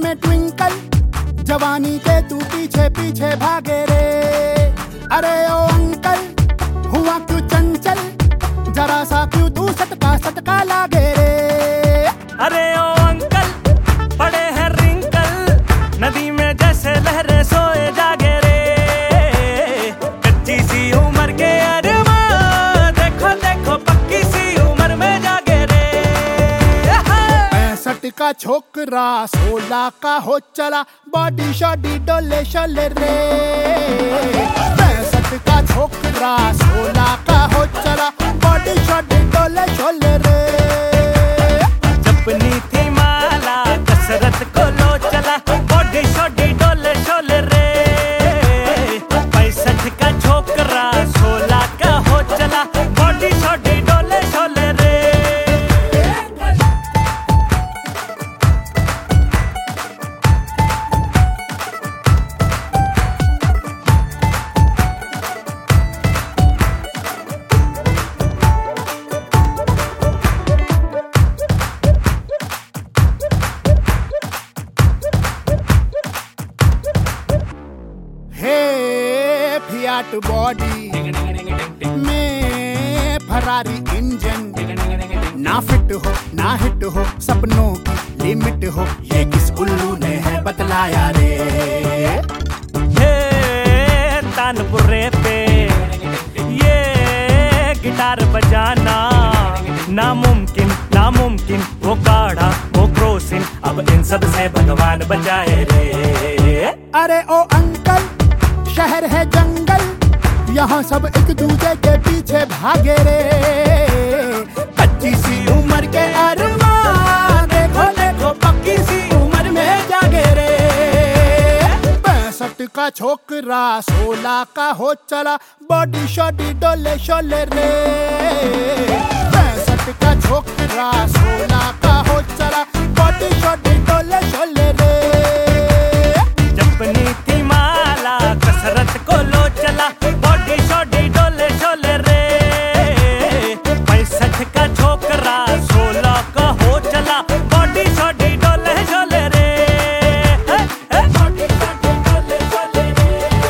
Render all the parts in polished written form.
में ट्विंकल, जवानी के तू पीछे पीछे भागे रे। अरे ओ अंकल हुआ क्यों चंचल, जरा सा क्यों तू सटका सटका लागे रे। अरे ओ अंकल बड़े हैं रिंकल, नदी में जैसे लहरें सोए जागे रे। कच्ची सी उम्र के अरमान, देखो देखो पक्की सी उम्र में जागे रे। 65 का छोकरा 16 का हो चला, बॉडी शॉडी डोले शोले रे। 65 का छोकरा 16 का हो चला, बॉडी शॉडी डोले शोले रे। जपनी थी माला कसरत को लो चला, बॉडी शॉडी डोले शोले रे। 65 का छोकरा 16 का हो चला, बॉडी शॉडी डोले शोले रे। फियाट बॉडी में फरारी इंजन, ना फिट हो ना हिट हो, सपनों की लिमिट हो, ये किस उल्लू ने है बतलाया रे। हे तानपुरे पे ये गिटार बजाना नामुमकिन नामुमकिन, वो काढ़ा वो क्रोसिन, अब इन सब से भगवान बचाए रे। अरे ओ अंकल शहर है जंगल, यहाँ सब एक दूसरे के पीछे भागे रे। कच्ची सी उम्र के अरमान, देखो देखो पक्की सी उम्र में जागे रे। 65 का छोकरा 16 का हो चला, बॉडी शॉडी डोले शोले रे। 65 का छोकरा 16 का हो चला, बॉडी शॉडी डोले शोले रे। जपनी थी माला कसरत को लो चला, बॉडी शॉडी डोले शोले रे। 65 का छोकरा 16 का हो चला, बॉडी शॉडी डोले शोले रे। बॉडी शॉडी डोले शोले रे।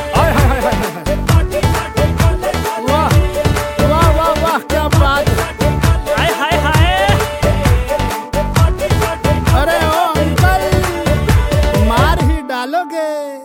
वाह वाह वाह वाह क्या बात। हाय हाय हाय। अरे ओ अंकल मार ही डालोगे।